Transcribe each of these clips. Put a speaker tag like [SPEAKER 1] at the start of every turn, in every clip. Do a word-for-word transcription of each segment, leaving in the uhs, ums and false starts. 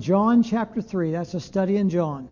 [SPEAKER 1] John chapter three. That's a study in John.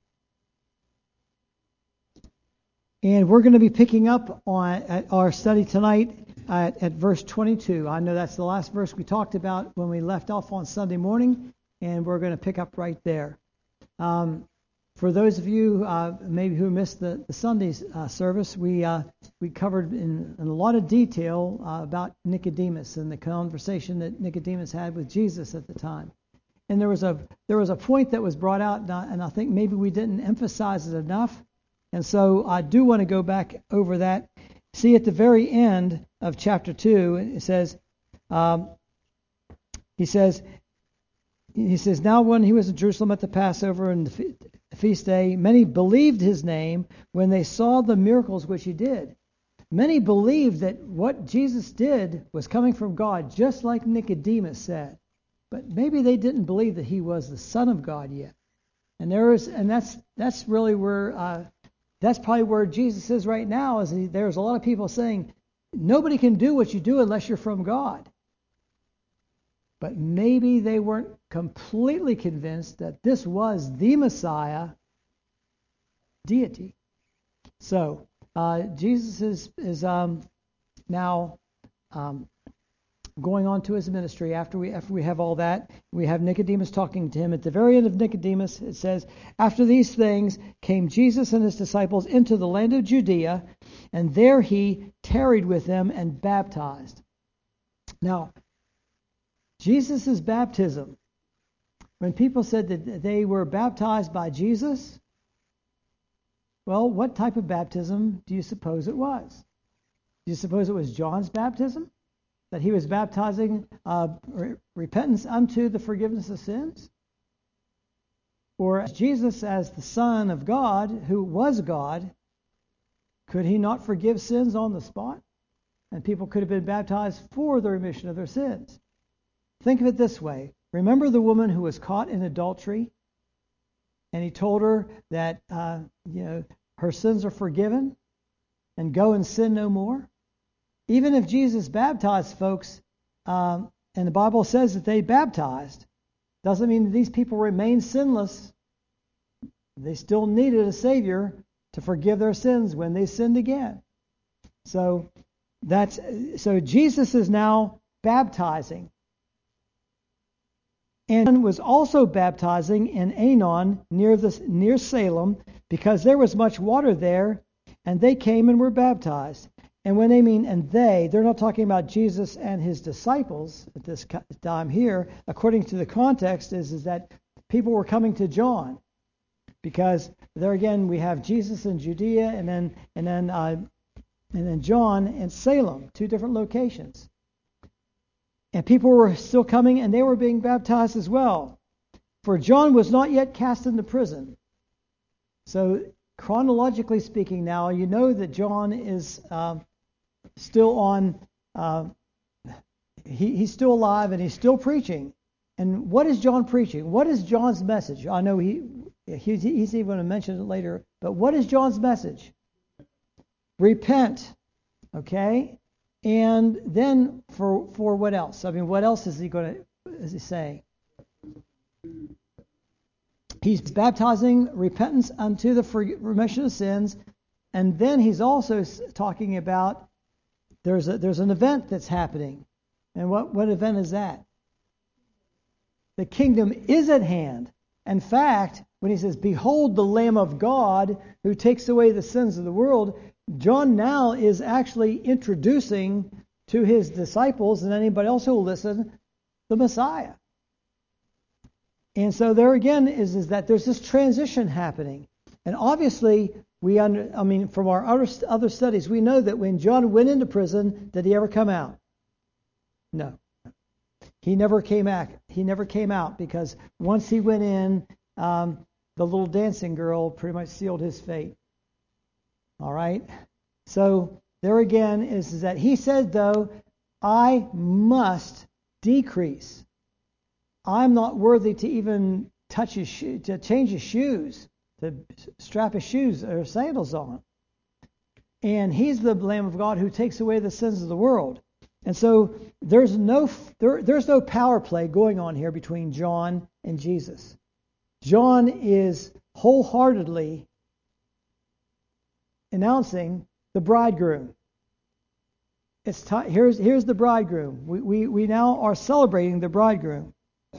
[SPEAKER 1] And we're going to be picking up on at our study tonight at, at verse twenty-two. I know that's the last verse we talked about when we left off on Sunday morning, and we're going to pick up right there. Um, for those of you uh, maybe who missed the, the Sunday's uh, service, we uh, we covered in, in a lot of detail uh, about Nicodemus and the conversation that Nicodemus had with Jesus at the time. And there was a there was a point that was brought out, and I, and I think maybe we didn't emphasize it enough. And so I do want to go back over that. See, at the very end of chapter two, it says, um, he says, he says, now when he was in Jerusalem at the Passover and the fe- feast day, many believed his name when they saw the miracles which he did. Many believed that what Jesus did was coming from God, just like Nicodemus said. But maybe they didn't believe that he was the Son of God yet. And there is, and that's that's really where. Uh, That's probably where Jesus is right now. Is he, there's a lot of people saying, nobody can do what you do unless you're from God. But maybe they weren't completely convinced that this was the Messiah deity. So uh, Jesus is is um, now um, going on to his ministry. After we after we have all that, we have Nicodemus talking to him. At the very end of Nicodemus, it says, after these things came Jesus and his disciples into the land of Judea, and there he tarried with them and baptized. Now, Jesus' baptism, when people said that they were baptized by Jesus, well, what type of baptism do you suppose it was? Do you suppose it was John's baptism? That he was baptizing uh, re- repentance unto the forgiveness of sins? Or Jesus, as the Son of God, who was God, could he not forgive sins on the spot? And people could have been baptized for the remission of their sins. Think of it this way. Remember the woman who was caught in adultery? And he told her that uh, you know her sins are forgiven and go and sin no more? Even if Jesus baptized folks, um, and the Bible says that they baptized, doesn't mean that these people remain sinless. They still needed a Savior to forgive their sins when they sinned again. So that's so Jesus is now baptizing, and was also baptizing in Aenon near the near Salem, because there was much water there, and they came and were baptized. And when they mean and they, they're not talking about Jesus and his disciples at this time here. According to the context, is, is that people were coming to John, because there again we have Jesus in Judea, and then and then uh, and then John in Salem, two different locations. And people were still coming, and they were being baptized as well. For John was not yet cast into prison. So chronologically speaking, now you know that John is. Uh, Still on, uh, he, he's still alive and he's still preaching. And what is John preaching? What is John's message? I know he he's, he's even going to mention it later, but what is John's message? Repent, okay? And then for for what else? I mean, what else is he going to is he saying? He's baptizing repentance unto the remission of sins, and then he's also talking about There's a, there's an event that's happening. And what, what event is that? The kingdom is at hand. In fact, when he says, behold the Lamb of God who takes away the sins of the world, John now is actually introducing to his disciples and anybody else who will listen, the Messiah. And so there again is, is that there's this transition happening. And obviously, we under, I mean, from our other, other studies, we know that when John went into prison, did he ever come out? No. He never came out. He never came out because once he went in, um, the little dancing girl pretty much sealed his fate. All right? So there again is, is that he said, though, I must decrease. I'm not worthy to even touch his shoe, to change his shoes, to strap his shoes or sandals on. And he's the Lamb of God who takes away the sins of the world. And so there's no there, there's no power play going on here between John and Jesus. John is wholeheartedly announcing the bridegroom. It's t- here's here's the bridegroom. We, we we now are celebrating the bridegroom.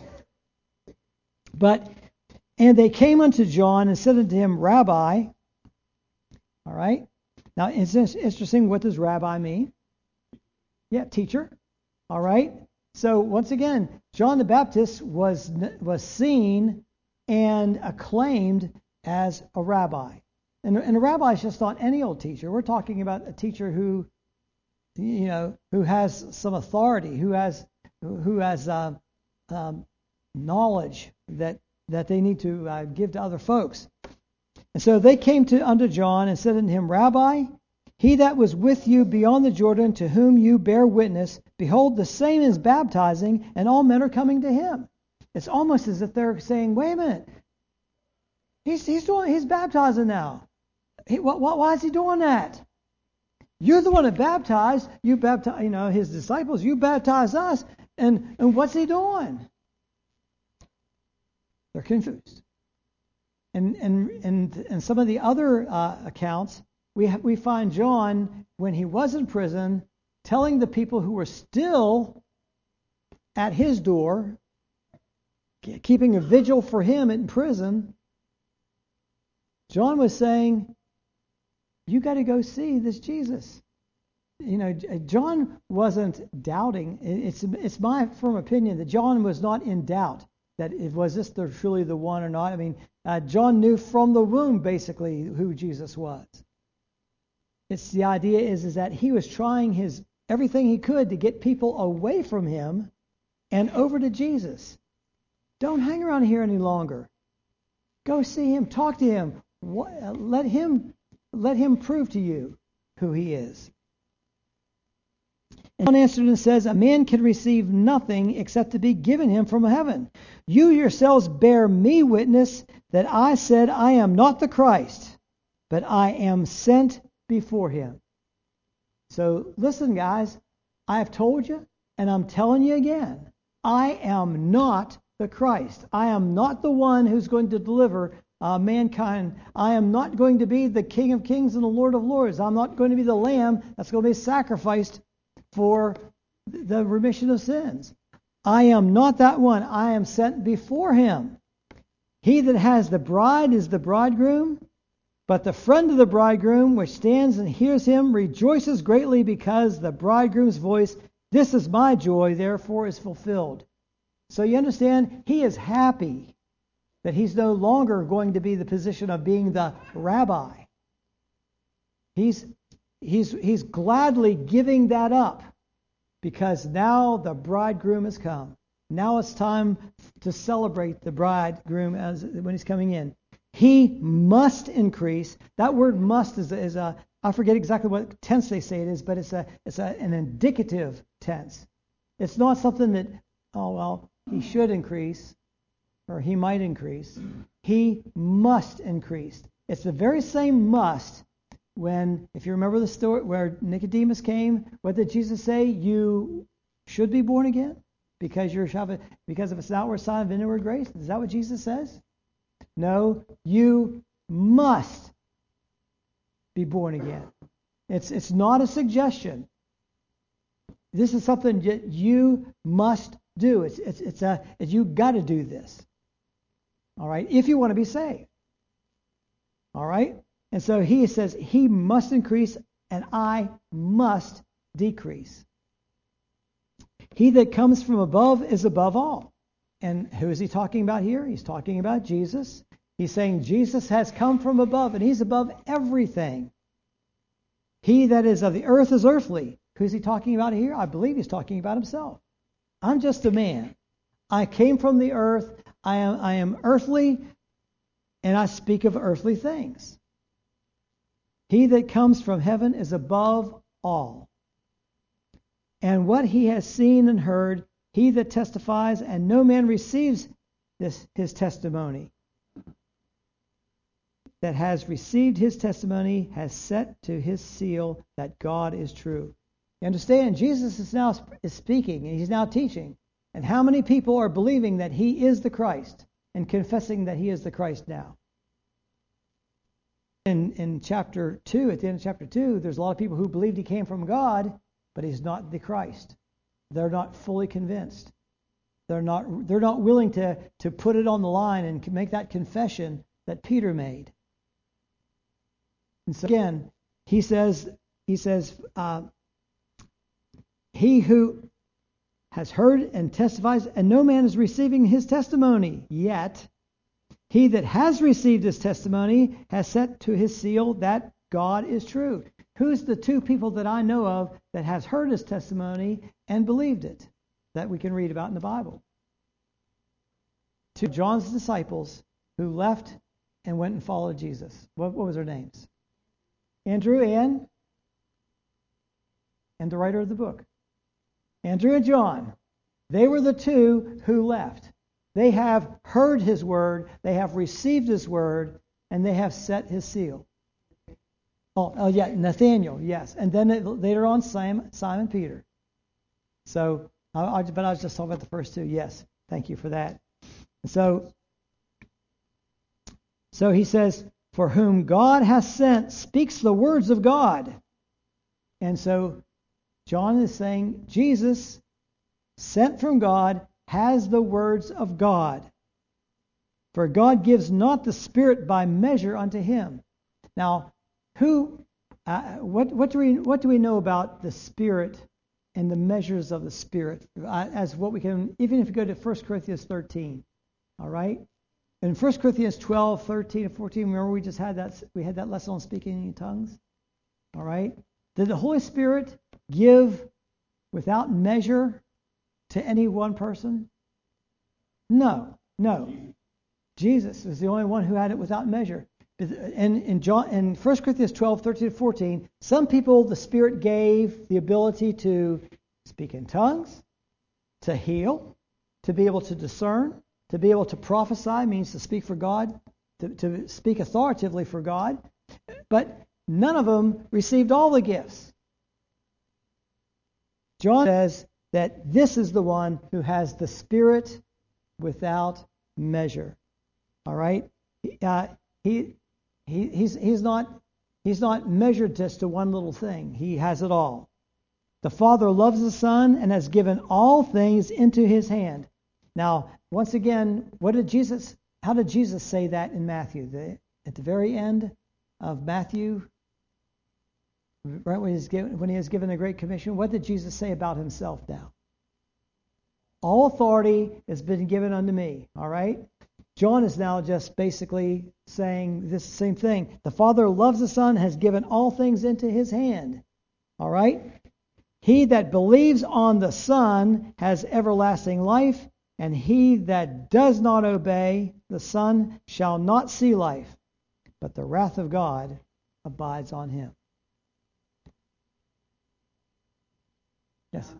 [SPEAKER 1] But and they came unto John and said unto him, Rabbi. All right. Now it's interesting. What does rabbi mean? Yeah, teacher. All right. So once again, John the Baptist was was seen and acclaimed as a rabbi. And, and a rabbi is just not any old teacher. We're talking about a teacher who, you know, who has some authority, who has who has uh, um, knowledge that that they need to uh, give to other folks. And so they came to unto John and said unto him, Rabbi, he that was with you beyond the Jordan, to whom you bear witness, behold, the same is baptizing, and all men are coming to him. It's almost as if they're saying, wait a minute, he's he's doing he's baptizing now. He, wh- wh- why is he doing that? You're the one that baptized. You baptize, you know, his disciples. You baptize us, and and what's he doing? They're confused. And and and and some of the other uh, accounts, we ha- we find John, when he was in prison, telling the people who were still at his door, keeping a vigil for him in prison. John was saying, you got to go see this Jesus. You know, John wasn't doubting. It's it's my firm opinion that John was not in doubt that it was this the, truly the one or not. I mean, uh, John knew from the womb basically who Jesus was. It's the idea is is that he was trying his everything he could to get people away from him and over to Jesus. Don't hang around here any longer. Go see him. Talk to him. What, let him let him prove to you who he is. And John answered and says, a man can receive nothing except to be given him from heaven. You yourselves bear me witness that I said I am not the Christ, but I am sent before him. So listen, guys, I have told you, and I'm telling you again, I am not the Christ. I am not the one who's going to deliver uh, mankind. I am not going to be the King of Kings and the Lord of Lords. I'm not going to be the Lamb that's going to be sacrificed for the remission of sins. I am not that one. I am sent before him. He that has the bride is the bridegroom, but the friend of the bridegroom, which stands and hears him, rejoices greatly because the bridegroom's voice, this is my joy, therefore is fulfilled. So you understand, he is happy that he's no longer going to be the position of being the rabbi. He's he's he's gladly giving that up because now the bridegroom has come. Now it's time to celebrate the bridegroom as when he's coming in. He must increase. That word "must" is a, is a I forget exactly what tense they say it is, but it's a it's a, an indicative tense. It's not something that, oh well, he should increase or he might increase. He must increase. It's the very same must when, if you remember the story where Nicodemus came, what did Jesus say? You should be born again because you're because of it's an outward sign of inward grace. Is that what Jesus says? No, you must be born again. It's it's not a suggestion. This is something that you must do. It's it's it's a it's, you got to do this. All right, if you want to be saved. All right, and so he says he must increase and I must decrease. He that comes from above is above all. And who is he talking about here? He's talking about Jesus. He's saying Jesus has come from above and he's above everything. He that is of the earth is earthly. Who's he talking about here? I believe he's talking about himself. I'm just a man. I came from the earth. I am, I am earthly, and I speak of earthly things. He that comes from heaven is above all. And what he has seen and heard, he that testifies, and no man receives this his testimony, that has received his testimony has set to his seal that God is true. You understand? Jesus is now is speaking, and he's now teaching. And how many people are believing that he is the Christ and confessing that he is the Christ now? In in chapter two, at the end of chapter two, there's a lot of people who believed he came from God, but he's not the Christ. They're not fully convinced. They're not they're not willing to, to put it on the line and make that confession that Peter made. And so again, he says he says uh, he who has heard and testifies, and no man is receiving his testimony yet. He that has received his testimony has set to his seal that God is true. Who's the two people that I know of that has heard his testimony and believed it, that we can read about in the Bible? Two of John's disciples who left and went and followed Jesus. What, what was their names? Andrew and and the writer of the book. Andrew and John. They were the two who left. They have heard his word, they have received his word, and they have set his seal. Oh, oh yeah, Nathaniel, yes. And then it, later on, Simon, Simon Peter. So, I, I, but I was just talking about the first two. Yes, thank you for that. So, so he says, for whom God has sent speaks the words of God. And so John is saying Jesus, sent from God, has the words of God. For God gives not the Spirit by measure unto him. Now, who, uh, what, what do we, what do we know about the Spirit and the measures of the Spirit? Uh, as what we can, even if you go to First Corinthians thirteen, all right. In First Corinthians twelve, thirteen, and fourteen, remember we just had that, we had that lesson on speaking in tongues, all right. Did the Holy Spirit give without measure to any one person? No, no. Jesus is the only one who had it without measure. And in John, in First Corinthians twelve, thirteen, and fourteen, some people the Spirit gave the ability to speak in tongues, to heal, to be able to discern, to be able to prophesy, means to speak for God, to, to speak authoritatively for God. But none of them received all the gifts. John says that this is the one who has the Spirit without measure. All right, uh, he he he's he's not he's not measured just to one little thing. He has it all. The Father loves the Son and has given all things into his hand. Now, once again, what did Jesus? How did Jesus say that in Matthew? The, at the very end of Matthew, right when he's given, when he has given the Great Commission, what did Jesus say about himself now? All authority has been given unto me. All right? John is now just basically saying this same thing. The Father loves the Son, has given all things into his hand. All right? He that believes on the Son has everlasting life, and he that does not obey the Son shall not see life, but the wrath of God abides on him. Yes.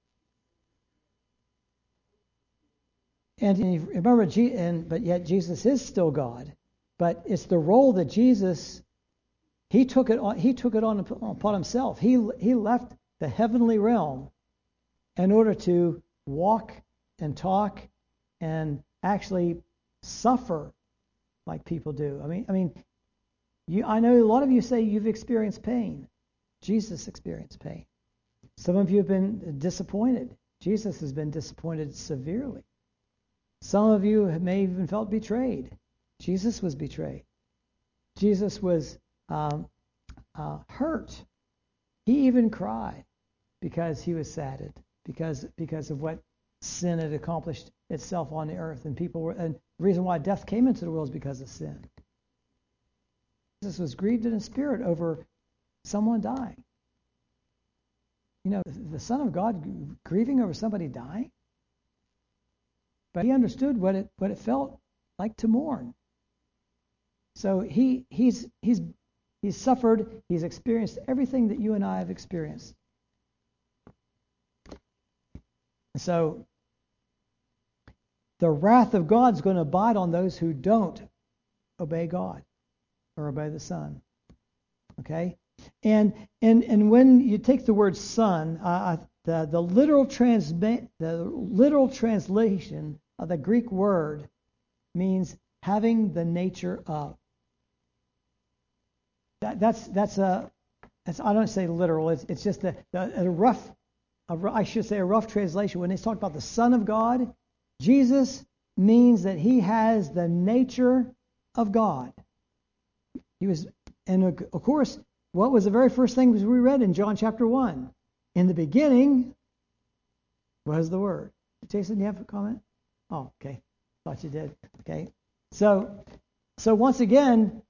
[SPEAKER 1] And remember, and but yet Jesus is still God. But it's the role that Jesus, he took it on. He took it on upon himself. He he left the heavenly realm in order to walk and talk and actually suffer like people do. I mean, I mean, you. I know a lot of you say you've experienced pain. Jesus experienced pain. Some of you have been disappointed. Jesus has been disappointed severely. Some of you may even felt betrayed. Jesus was betrayed. Jesus was um, uh, hurt. He even cried because he was saddened because because of what sin had accomplished itself on the earth, and people were. And the reason why death came into the world is because of sin. Jesus was grieved in his spirit over someone dying. You know, the Son of God grieving over somebody dying. But he understood what it what it felt like to mourn. So he he's he's he's suffered, he's experienced everything that you and I have experienced. So the wrath of God's going to abide on those who don't obey God or obey the Son. Okay? And and and when you take the word son, uh, the the literal transma- the literal translation of the Greek word means having the nature of. That, that's that's a that's, I don't say literal. It's it's just a, a, a rough, a, I should say a rough translation. When they talk about the Son of God, Jesus means that he has the nature of God. He was, and of course, what was the very first thing we read in John chapter one? In the beginning was the Word. Jason, do you have a comment? Oh, okay. Thought you did. Okay. So, so once again,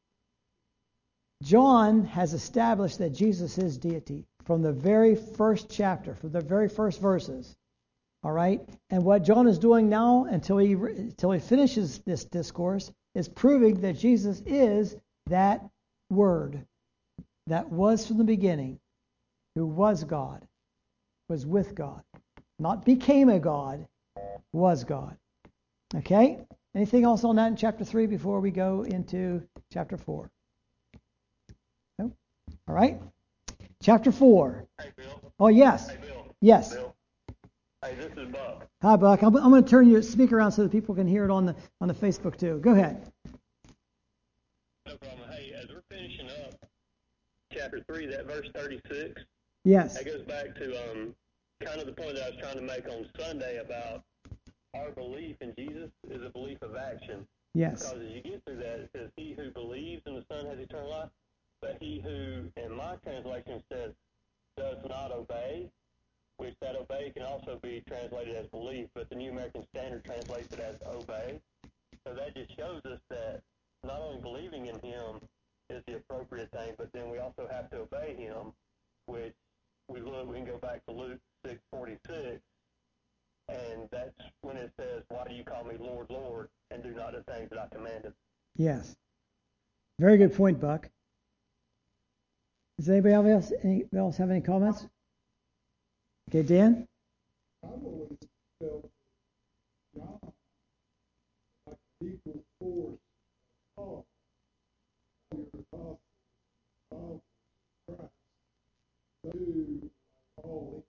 [SPEAKER 1] John has established that Jesus is deity from the very first chapter, from the very first verses. All right? And what John is doing now until he until he finishes this discourse is proving that Jesus is that Word that was from the beginning, who was God, was with God, not became a God, was God. Okay? Anything else on that in chapter three before we go into chapter four? No? All right? Chapter four.
[SPEAKER 2] Hey, Bill.
[SPEAKER 1] Oh, yes.
[SPEAKER 2] Hey, Bill.
[SPEAKER 1] Yes.
[SPEAKER 2] Bill. Hey, this is Buck.
[SPEAKER 1] Hi, Buck. I'm, I'm going to turn your speaker around so that people can hear it on the on the Facebook too. Go ahead.
[SPEAKER 2] No problem. Hey, as we're finishing up chapter three, that verse thirty-six,
[SPEAKER 1] Yes.
[SPEAKER 2] that goes back to um kind of the point that I was trying to make on Sunday about our belief in Jesus is a belief of action.
[SPEAKER 1] Yes.
[SPEAKER 2] Because as you get through that, it says, he who believes in the Son has eternal life, but he who, in my translation, says, does not obey, which that obey can also be translated as belief, but the New American Standard translates it as obey. So that just shows us that not only believing in him is the appropriate thing, but then we also have to obey him, which we look, we can go back to Luke six forty-six, and that's when it says, why do you call me Lord, Lord, and do not the things that I commanded?
[SPEAKER 1] Yes. Very good point, Buck. Does anybody else, anybody else have any comments? Okay, Dan?
[SPEAKER 3] I've always felt God like equal force of your apostle of Christ to all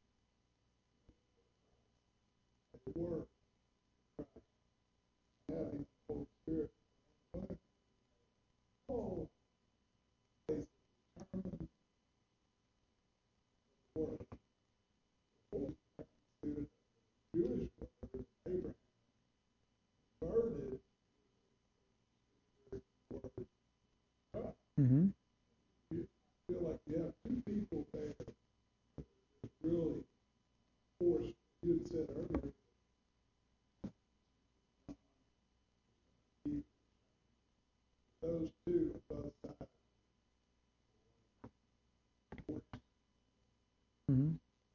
[SPEAKER 3] the work Christ having the Holy Spirit. Paul is determined work. The Jewish word, Abraham, converted the word God.
[SPEAKER 1] Mm-hmm.
[SPEAKER 3] You feel like you have two people there that really forced, you had said earlier, those two on both sides.
[SPEAKER 1] Mm-hmm.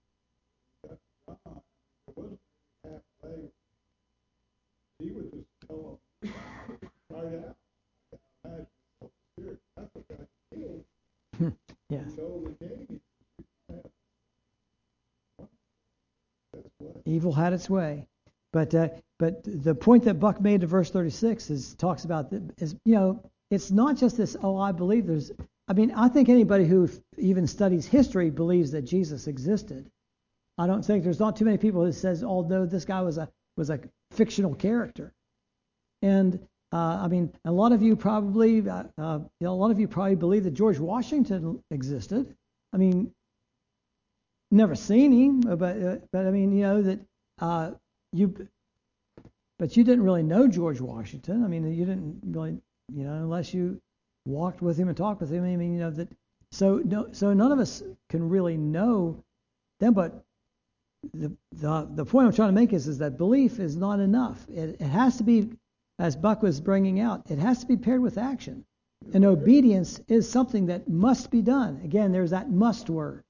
[SPEAKER 3] John, it wasn't halfway. He would just tell them right out. Imagine the Spirit. That's what got killed.
[SPEAKER 1] Yes.
[SPEAKER 3] He told the king, that's what.
[SPEAKER 1] Evil had its way. But uh, but the point that Buck made to verse thirty-six is talks about the, is you know it's not just this. Oh, I believe there's. I mean, I think anybody who even studies history believes that Jesus existed. I don't think there's not too many people who says, although this guy was a was a fictional character. And uh, I mean, a lot of you probably, uh, uh, you know, a lot of you probably believe that George Washington existed. I mean, never seen him, but uh, but I mean, you know that uh, you, but you didn't really know George Washington. I mean, you didn't really, you know, unless you walked with him and talked with him. I mean, you know that. So no, so none of us can really know them, but The, the the point I'm trying to make is is that belief is not enough. It, it has to be, as Buck was bringing out, it has to be paired with action. And obedience is something that must be done. Again, there's that must word.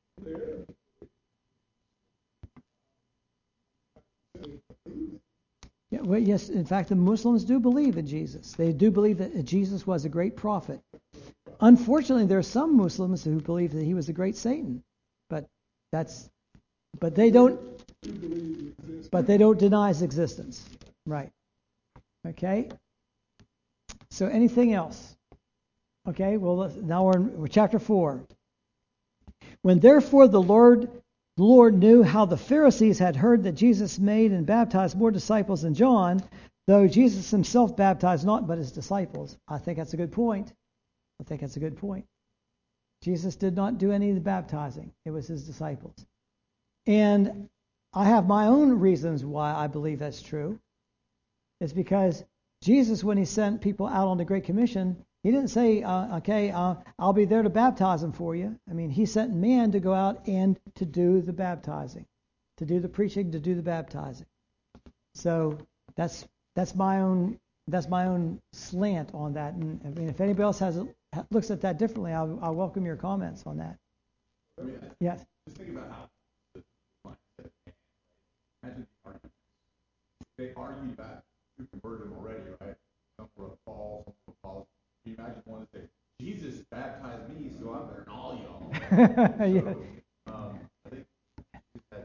[SPEAKER 1] Yeah, well, yes, in fact, the Muslims do believe in Jesus. They do believe that Jesus was a great prophet. Unfortunately, there are some Muslims who believe that he was a great Satan. But that's But they don't. But they don't deny his existence, right? Okay. So anything else? Okay, well, let's- now we're in we're chapter four. When therefore the Lord, the Lord knew how the Pharisees had heard that Jesus made and baptized more disciples than John, though Jesus himself baptized not but his disciples. I think that's a good point. I think that's a good point. Jesus did not do any of the baptizing. It was his disciples. And I have my own reasons why I believe that's true. It's because Jesus, when he sent people out on the Great Commission, he didn't say, uh, okay, uh, I'll be there to baptize them for you. I mean, he sent men to go out and to do the baptizing, to do the preaching, to do the baptizing. So that's that's my own that's my own slant on that. And I mean, if anybody else has looks at that differently, I'll, I'll welcome your comments on that.
[SPEAKER 4] I mean,
[SPEAKER 1] Yes.
[SPEAKER 4] just think about how the mindset. Imagine the argument. They argue that you converted them already, right? Some were Paul, some were Paul. Can you imagine one to say, Jesus baptized me, so I'm better than all y'all. So,
[SPEAKER 1] Yeah.
[SPEAKER 4] um, I think that,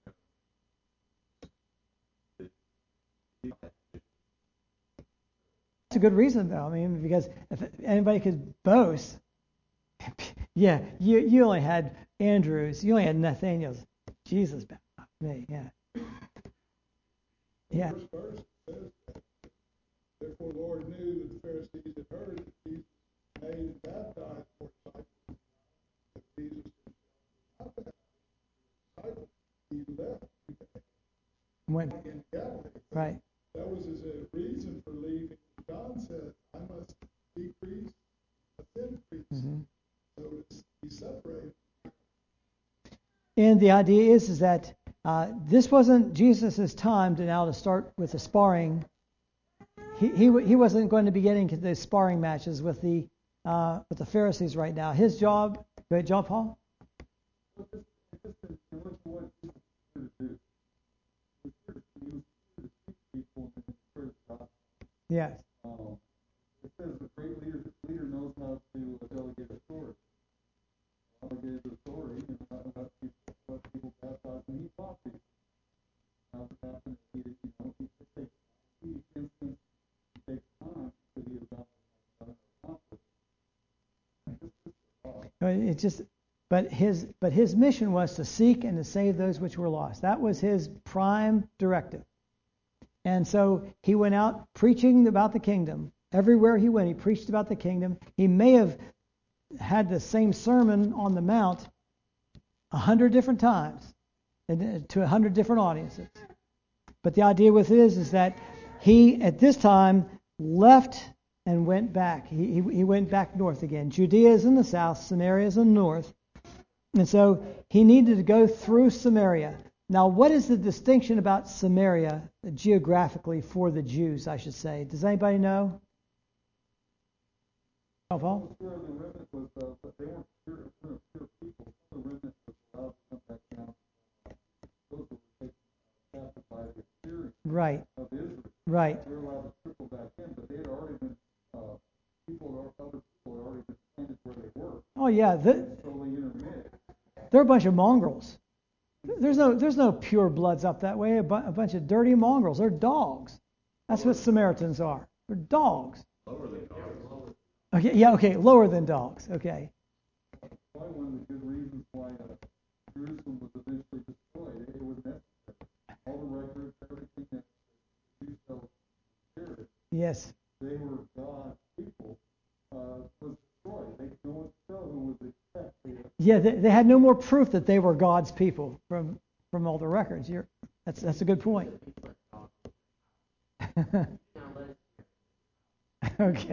[SPEAKER 1] It's a good reason, though. I mean, because if anybody could boast, yeah, you you only had Andrews, you only had Nathaniel's. Jesus baptized me, yeah. Yeah.
[SPEAKER 3] First verse says that, therefore the Lord knew that the Pharisees had heard that Jesus made and baptized more disciples, that Jesus himself was not baptized. He left
[SPEAKER 1] When,
[SPEAKER 3] in Galilee.
[SPEAKER 1] right.
[SPEAKER 3] That was his uh, reason for leaving. John said, I must decrease, I increase.
[SPEAKER 1] Mm-hmm.
[SPEAKER 3] So it's, he separated.
[SPEAKER 1] And the idea is, is that uh, this wasn't Jesus' time to now to start with the sparring. He he he wasn't going to be getting to the sparring matches with the uh, with the Pharisees right now. His job, go ahead, John Paul. Yes.
[SPEAKER 5] Um, it says the great leader, leader knows how to delegate authority. Delegate authority and how to let people, let people baptize and he taught people. Now it happened he did, you know, he takes each instance he takes time to be about
[SPEAKER 1] It just, but his but his mission was to seek and to save those which were lost. That was his prime directive. And so he went out preaching about the kingdom. Everywhere he went, he preached about the kingdom. He may have had the same sermon on the Mount a hundred different times and to a hundred different audiences. But the idea with it is, is that he, at this time, left and went back. He, he, he went back north again. Judea is in the south, Samaria is in the north. And so he needed to go through Samaria. Now, what is the distinction about Samaria geographically for the Jews, I should say? Does anybody know? Oh, Paul?
[SPEAKER 5] where the remnant was, uh, but they weren't pure, pure, pure people. The remnant was allowed to come back down. Those that were taken captive by the Assyrians
[SPEAKER 1] Right,
[SPEAKER 5] of Israel.
[SPEAKER 1] right.
[SPEAKER 5] They were allowed to trickle back in, but they had already been, uh, people, or other people had already been planted where they were.
[SPEAKER 1] Oh, yeah, the,
[SPEAKER 5] And so they intermixed.
[SPEAKER 1] they're a bunch of mongrels. There's no there's no pure bloods up that way. A, bu- a bunch of dirty mongrels. They're dogs. That's what Samaritans are. They're dogs.
[SPEAKER 4] lower than dogs.
[SPEAKER 1] Okay, yeah, okay, lower than dogs. Okay.
[SPEAKER 5] Probably one of the good reasons why uh, Jerusalem was eventually destroyed. It, it was necessary. All the records, everything that the Jews felt spirit,
[SPEAKER 1] Yes.
[SPEAKER 5] they were God's people, uh, was destroyed. They no one tell who was expect.
[SPEAKER 1] Yeah, they, they had no more proof that they were God's people from from all the records. You're, that's that's a good point. Okay.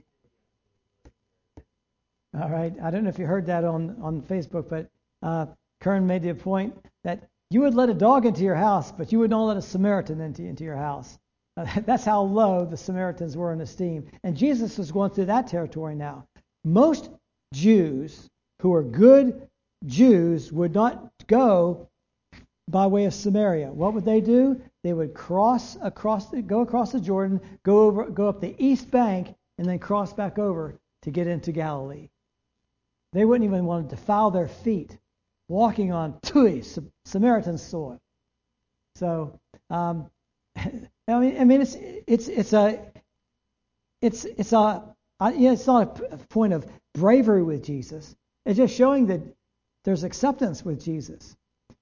[SPEAKER 1] All right. I don't know if you heard that on, on Facebook, but uh, Kern made the point that you would let a dog into your house, but you would not let a Samaritan into, into your house. Uh, that's how low the Samaritans were in esteem. And Jesus was going through that territory now. Most Jews who are good Jews would not go by way of Samaria. What would they do? They would cross across, the, go across the Jordan, go over, go up the east bank, and then cross back over to get into Galilee. They wouldn't even want to defile their feet walking on Tui, Samaritan soil. So, um, I mean, I mean, it's it's it's a it's it's a I, yeah, it's not a, p- a point of bravery with Jesus. It's just showing that there's acceptance with Jesus.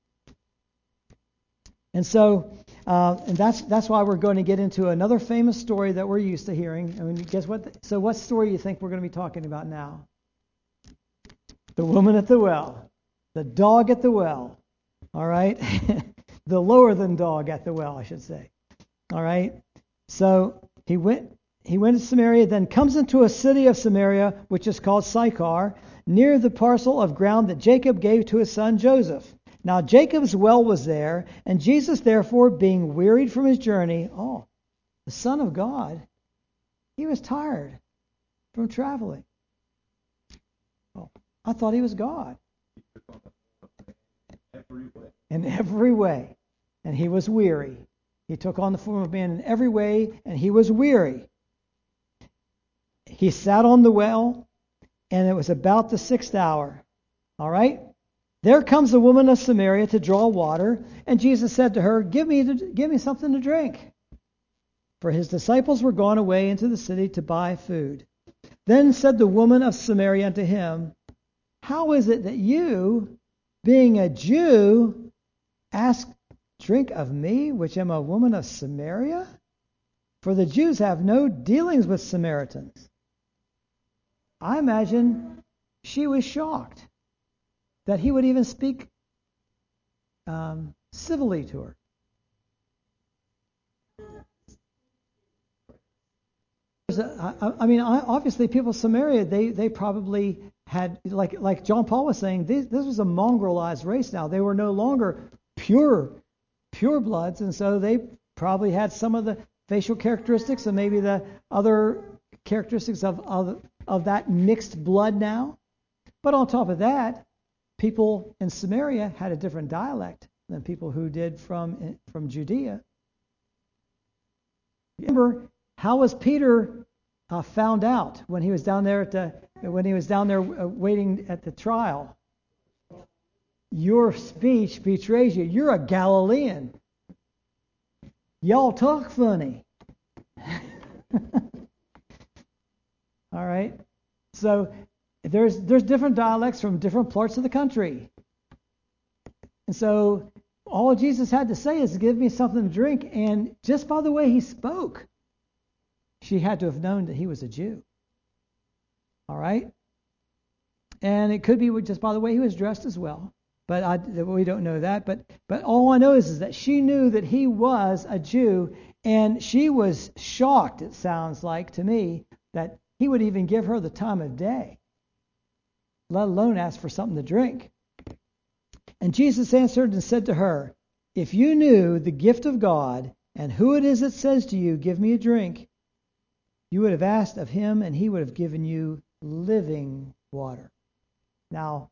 [SPEAKER 1] And so, uh, and that's that's why we're going to get into another famous story that we're used to hearing. I mean, guess what? So, what story do you think we're going to be talking about now? The woman at the well, the dog at the well. All right, the lower than dog at the well, I should say. All right. So he went. He went to Samaria, then comes into a city of Samaria, which is called Sychar, near the parcel of ground that Jacob gave to his son Joseph. Now Jacob's well was there, and Jesus, therefore, being wearied from his journey, oh, the Son of God, he was tired from traveling. Oh, I thought he was God. In every way. And he was weary. He took on the form of man in every way, and he was weary. He sat on the well, and it was about the sixth hour. All right? There comes the woman of Samaria to draw water, and Jesus said to her, Give me, to, give me something to drink. For his disciples were gone away into the city to buy food. Then said the woman of Samaria unto him, How is it that you, being a Jew, ask drink of me, which am a woman of Samaria? For the Jews have no dealings with Samaritans. I imagine she was shocked that he would even speak um, civilly to her. I, I mean, obviously, people of Samaria, they, they probably had, like like John Paul was saying, this, this was a mongrelized race now. They were no longer pure, pure bloods, and so they probably had some of the facial characteristics and maybe the other characteristics of, of, of that mixed blood now. But on top of that, people in Samaria had a different dialect than people who did from from Judea. Remember, how was Peter uh, found out when he was down there at the when he was down there uh, waiting at the trial? Your speech betrays you. You're a Galilean. Y'all talk funny. All right. So there's there's different dialects from different parts of the country. And so all Jesus had to say is, give me something to drink. And just by the way he spoke, she had to have known that he was a Jew. All right? And it could be just by the way he was dressed as well. But I, we don't know that. But but all I know is, is that she knew that he was a Jew. And she was shocked, it sounds like to me, that he would even give her the time of day, let alone ask for something to drink. And Jesus answered and said to her, If you knew the gift of God and who it is that says to you, Give me a drink, you would have asked of him, and he would have given you living water. Now,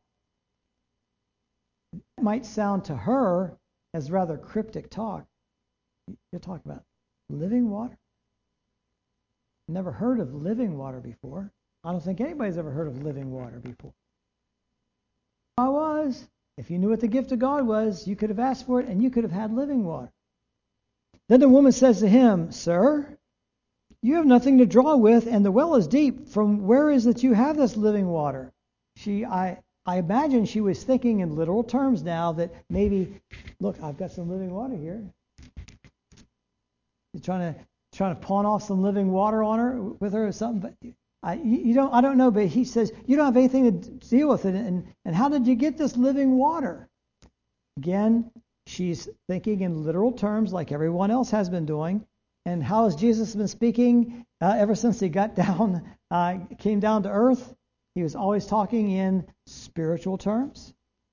[SPEAKER 1] it might sound to her as rather cryptic talk. You're talking about living water? Never heard of living water before. I don't think anybody's ever heard of living water before. I was. If you knew what the gift of God was, you could have asked for it, and you could have had living water. Then the woman says to him, Sir, you have nothing to draw with, and the well is deep. From where is it you have this living water? She, I, I imagine she was thinking in literal terms now that maybe, look, I've got some living water here. You're trying to trying to pawn off some living water on her with her or something, but I, you don't, I don't know. But he says you don't have anything to deal with it, and and how did you get this living water? Again, she's thinking in literal terms, like everyone else has been doing. And how has Jesus been speaking uh, ever since he got down, uh, came down to earth? He was always talking in spiritual terms.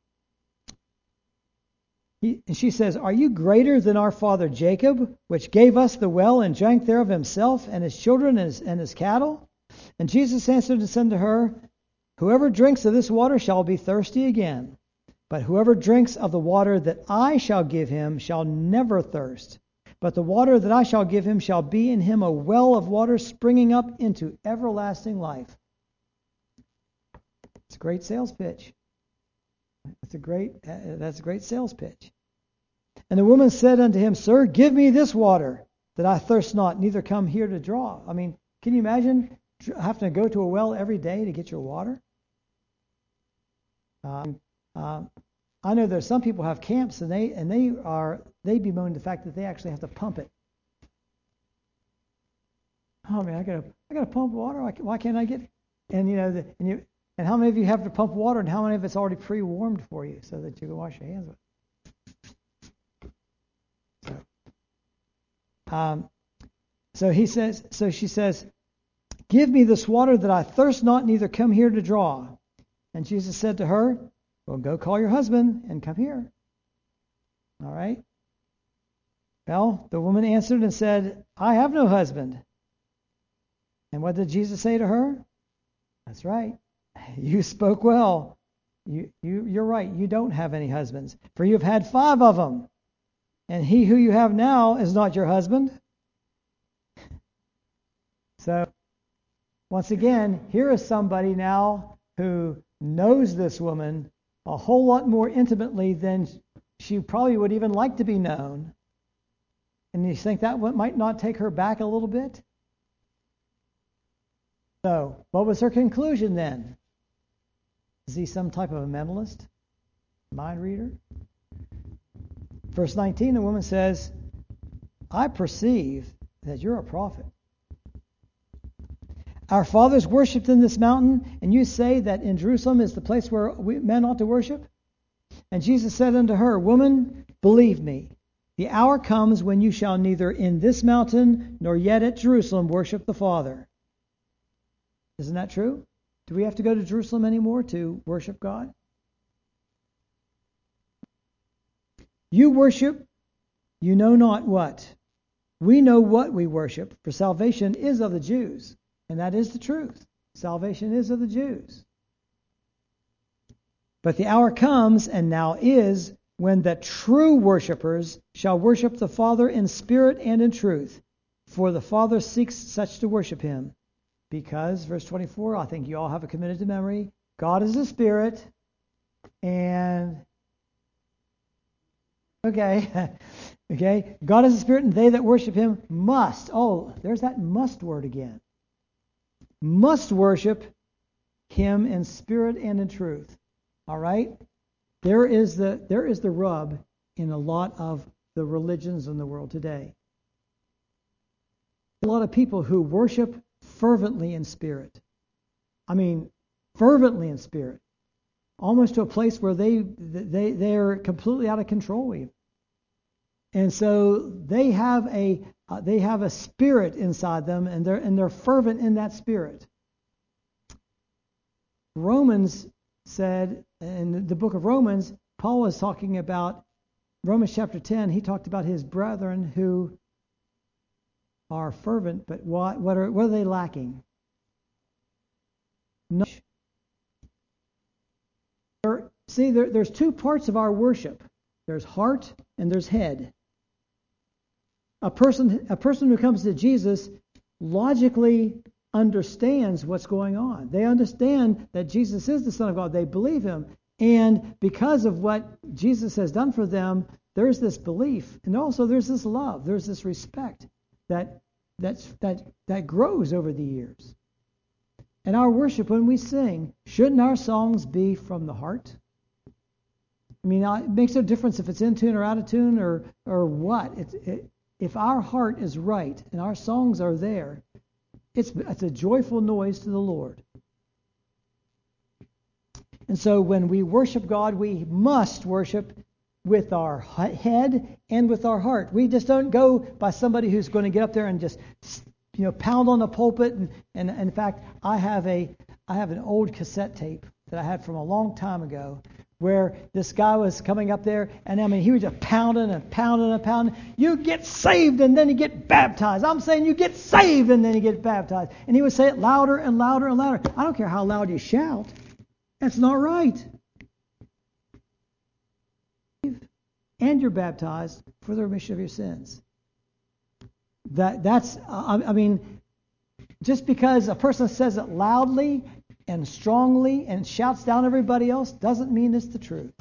[SPEAKER 1] He, and she says, Are you greater than our father Jacob, which gave us the well and drank thereof himself and his children and his, and his cattle? And Jesus answered and said to her, Whoever drinks of this water shall be thirsty again. But whoever drinks of the water that I shall give him shall never thirst. But the water that I shall give him shall be in him a well of water springing up into everlasting life. It's a great sales pitch. That's a great, uh, that's a great sales pitch. And the woman said unto him, Sir, give me this water, that I thirst not, neither come here to draw. I mean, can you imagine have to go to a well every day to get your water? Um, uh, I know there's some people have camps and they and they are they bemoan the fact that they actually have to pump it. Oh man, I gotta I gotta pump water. Why can't I get? And you know, the, and you and how many of you have to pump water, and how many of it's already pre-warmed for you so that you can wash your hands with it? So, um, so he says. So she says, "Give me this water that I thirst not, neither come here to draw." And Jesus said to her, "Well, go call your husband and come here." All right. Well, the woman answered and said, "I have no husband." And what did Jesus say to her? That's right. You spoke well. You, you, you're right. You don't have any husbands, for you have had five of them, and he who you have now is not your husband. So, once again, here is somebody now who knows this woman a whole lot more intimately than she probably would even like to be known. And you think that might not take her back a little bit? So, what was her conclusion then? Is he some type of a mentalist, mind reader? Verse nineteen, the woman says, "I perceive that you're a prophet. Our fathers worshipped in this mountain, and you say that in Jerusalem is the place where we, men ought to worship?" And Jesus said unto her, "Woman, believe me, the hour comes when you shall neither in this mountain nor yet at Jerusalem worship the Father." Isn't that true? Do we have to go to Jerusalem anymore to worship God? You worship, you know not what. We know what we worship, for salvation is of the Jews. And that is the truth. Salvation is of the Jews. But the hour comes, and now is, when the true worshipers shall worship the Father in spirit and in truth. For the Father seeks such to worship him. Because, verse twenty-four, I think you all have it committed to memory, God is a spirit, and, okay, okay, God is a spirit, and they that worship him must, oh, there's that must word again, must worship him in spirit and in truth. All right? There is the there is the rub in a lot of the religions in the world today. A lot of people who worship fervently in spirit. I mean, fervently in spirit. Almost to a place where they they they're completely out of control even. And so they have a uh, they have a spirit inside them, and they're and they're fervent in that spirit. Romans said in the book of Romans, Paul was talking about Romans chapter ten. He talked about his brethren who are fervent, but what what are what are they lacking? No. There, see, there, there's two parts of our worship. There's heart and there's head. A person a person who comes to Jesus logically understands what's going on. They understand that Jesus is the Son of God. They believe him. And because of what Jesus has done for them, there's this belief. And also there's this love. There's this respect that that's, that that grows over the years. And our worship, when we sing, shouldn't our songs be from the heart? I mean, it makes no difference if it's in tune or out of tune or or what. It, it, if our heart is right and our songs are there, it's it's a joyful noise to the Lord. And so when we worship God, we must worship with our head and with our heart. We just don't go by somebody who's going to get up there and just, you know, pound on the pulpit. And, and, and in fact, I have a I have an old cassette tape that I had from a long time ago, where this guy was coming up there, and I mean, he was just pounding and pounding and pounding. You get saved, and then you get baptized. I'm saying you get saved, and then you get baptized. And he would say it louder and louder and louder. I don't care how loud you shout. That's not right. And you're baptized for the remission of your sins. That that's I, I mean, just because a person says it loudly and strongly and shouts down everybody else doesn't mean it's the truth.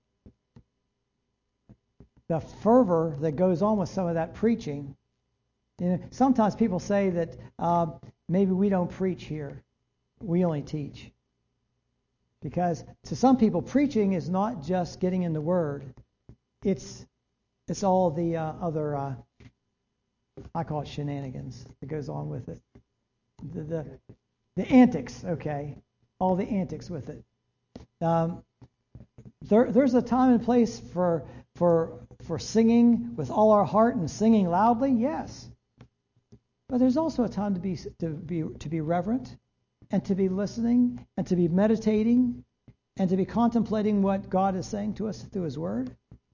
[SPEAKER 1] The fervor that goes on with some of that preaching You know, sometimes people say that uh, maybe we don't preach here, we only teach. Because to some people, preaching is not just getting in the Word; it's it's all the uh, other uh, I call it shenanigans that goes on with it. The the, the antics, okay, all the antics with it. Um, there there's a time and place for for for singing with all our heart and singing loudly, yes. But there's also a time to be to be to be reverent, and to be listening, and to be meditating, and to be contemplating what God is saying to us through His Word.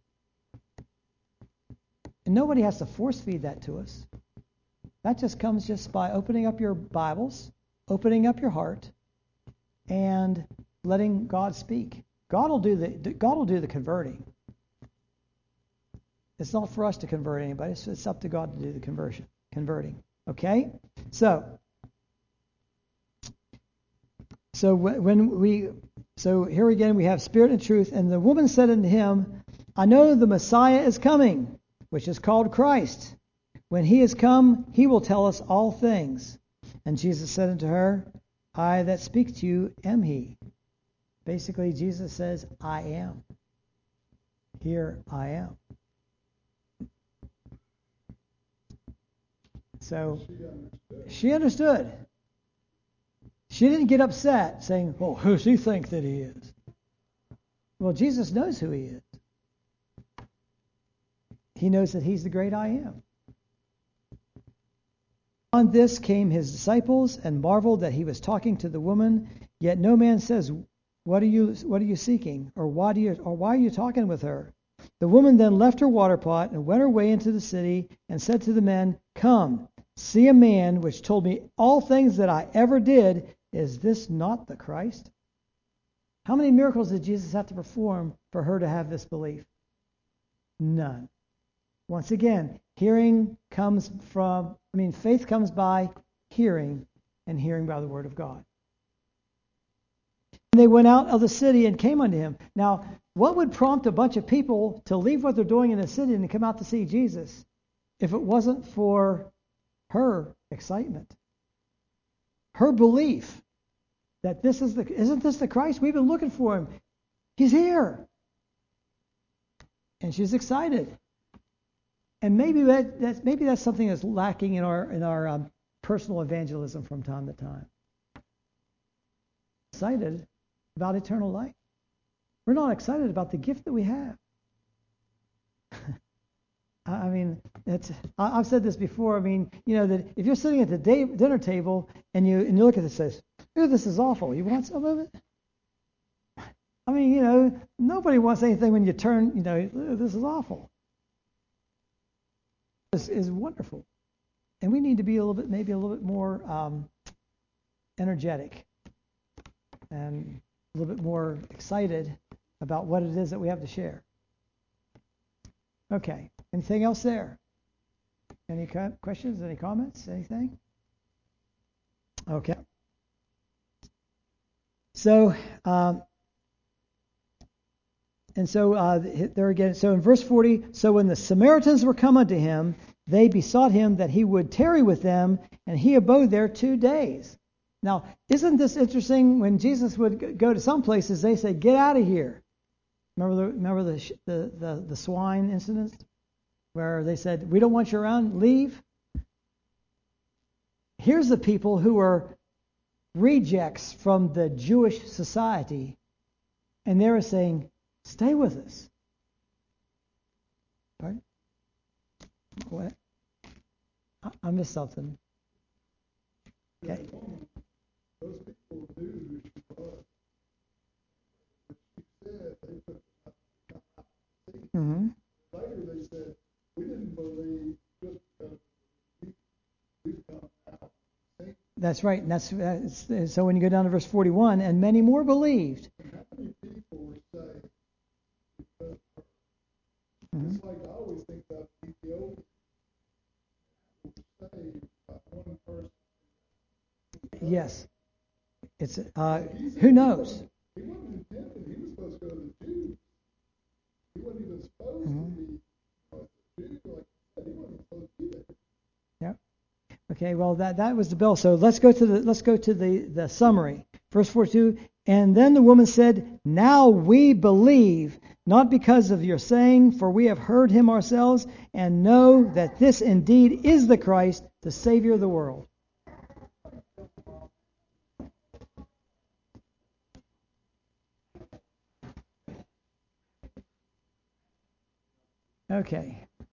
[SPEAKER 1] And nobody has to force feed that to us. That just comes just by opening up your Bibles, opening up your heart, and letting God speak. God will do the God will do the converting. It's not for us to convert anybody. It's, it's up to God to do the conversion, converting. Okay? So, so when we, so here again we have spirit and truth. And the woman said unto him, I know the Messiah is coming, which is called Christ. When he is come, he will tell us all things. And Jesus said unto her, I that speak to you am he. Basically, Jesus says, I am. Here I am. So she understood. She didn't get upset saying, oh, who does he think that he is? Well, Jesus knows who he is. He knows that he's the great I am. On this came his disciples and marveled that he was talking to the woman. Yet no man says, What are you what are you seeking? Or why do you or why are you talking with her? The woman then left her water pot and went her way into the city and said to the men, Come, see a man which told me all things that I ever did. Is this not the Christ? How many miracles did Jesus have to perform for her to have this belief? None. Once again, hearing comes from, I mean, faith comes by hearing, and hearing by the word of God. And they went out of the city and came unto him. Now, what would prompt a bunch of people to leave what they're doing in the city and to come out to see Jesus if it wasn't for her excitement? Her belief that this is the, isn't this the Christ? We've been looking for him. He's here. And she's excited. And maybe that that's, maybe that's something that's lacking in our in our um, personal evangelism from time to time. Excited about eternal life. We're not excited about the gift that we have. I mean, it's, I've said this before. I mean, you know, that if you're sitting at the day, dinner table and you and you look at this and says, "Oh, this is awful. You want some of it?" I mean, you know, nobody wants anything when you turn, you know, oh, this is awful. This is wonderful. And we need to be a little bit, maybe a little bit more um, energetic and a little bit more excited about what it is that we have to share. Okay. Anything else there? Any questions? Any comments? Anything? Okay. So, um, and so uh, there again, so in verse forty, so when the Samaritans were come unto him, they besought him that he would tarry with them, and he abode there two days. Now, isn't this interesting? When Jesus would go to some places, they say, "Get out of here." Remember the remember the the the, the swine incident, where they said, "We don't want you around. Leave." Here's the people who are rejects from the Jewish society, and they were saying, "Stay with us." Pardon? What? I, I missed something. Okay.
[SPEAKER 3] Those people knew who she was. What she said, they took it out to see.
[SPEAKER 1] Mm-hmm.
[SPEAKER 3] Later they said, we didn't believe just because we, we've come out.
[SPEAKER 1] That's right. And that's, that's so when you go down to verse forty-one, and many more believed.
[SPEAKER 3] And how many people were saved because of her?
[SPEAKER 1] Mm-hmm.
[SPEAKER 3] It's like I always think about Ethiopia. Were saved by one person.
[SPEAKER 1] Yes. It's uh, who knows?
[SPEAKER 3] He wasn't intended. He was supposed to go to the Jews. He wasn't even supposed
[SPEAKER 1] Mm-hmm.
[SPEAKER 3] to be you know, a Jew. Like I said, he wasn't supposed to be there.
[SPEAKER 1] Yeah. Okay, well that, that was the bell. So let's go to the let's go to the, the summary. Verse forty-two. And then the woman said, "Now we believe, not because of your saying, for we have heard him ourselves, and know that this indeed is the Christ, the Savior of the world." Okay.